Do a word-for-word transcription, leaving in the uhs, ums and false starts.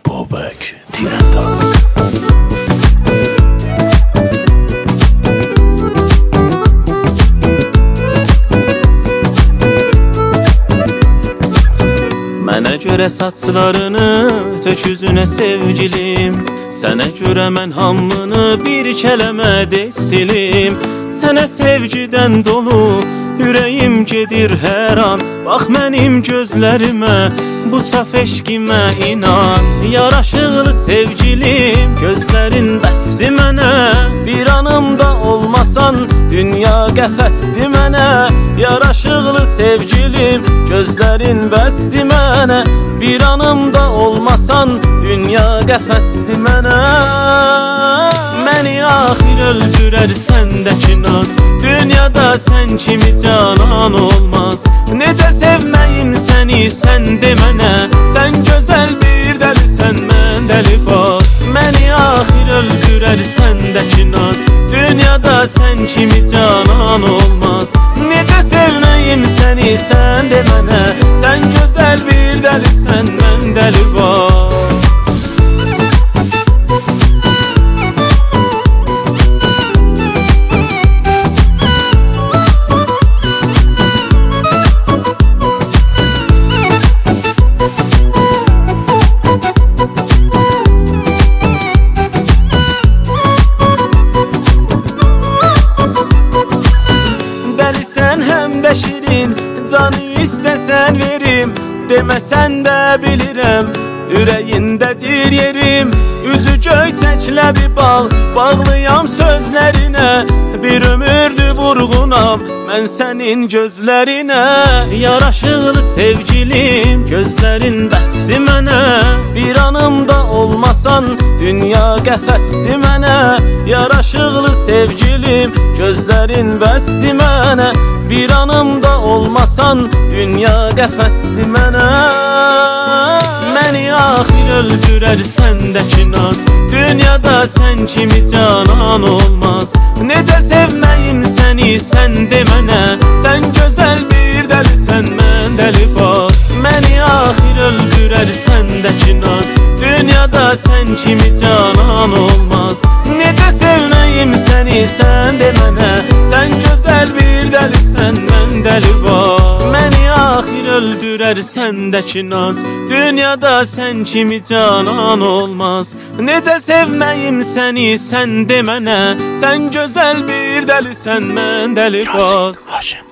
Bobek Tirantaz. Mənə görə saçlarını tök üzünə sevgilim, sənə görə mən hamını bir kələmə silim. Sənə sevgidən dolu ürəyim gedir hər an. Bax mənim gözlərimə, bu saf eşqimə inan. Yaraşıqlı sevgilim, gözlərin bəsdi mənə. Bir anımda olmasan, dünya qəfəsdi mənə. Yaraşıqlı sevgilim, gözlərin bəsdi mənə. Bir anımda olmasan, dünya qəfəsdi mənə. Məni axir öldürər səndəki naz, dünyada sən kimi canan olmaz. Necə sevməyim səni, sən de mənə. Sən gözəl bir dəlisən, mən dəlibaz. Məni axir öldürər səndəki naz, dünyada sən kimi canan olmaz. Necə sevməyim səni, sən de mənə. Sən gözəl bir dəlisən, mən dəlibaz. Dəlisən həm də şirin, canı istəsən verim. Deməsən də bilirəm, ürəyindədir yerim. Üzü göyçəklə bir bağ, bağlıyam sözlərinə. Bir ömürdür vurğunam, mən sənin gözlərinə. Yaraşıqlı sevgilim, gözlərin bəsdi mənə. Bir anımda olmasan, dünya qəfəsdi mənə. Yaraşıqlı sevgilim, gözlərin bəsdi mənə. Bir anımda olmasan, dünya qəfəsdi mənə. Məni axir öldürər səndəki naz, dünyada sən kimi canan olmaz. Necə sevməyim səni, sən de mənə. Sən gözəl bir dəlisən, mən dəlibaz. Məni axir öldürər səndəki naz, dünyada sən kimi canan olmaz. Necə sevməyim səni, sən de mənə. Sən gözəl bir dəlisən, mən dəlibaz. Məni axir öldürər səndəki naz, dünyada sən kimi canan olmaz. Necə sevməyim səni, sən de mənə. Sən gözəl bir dəlisən, mən dəlibaz.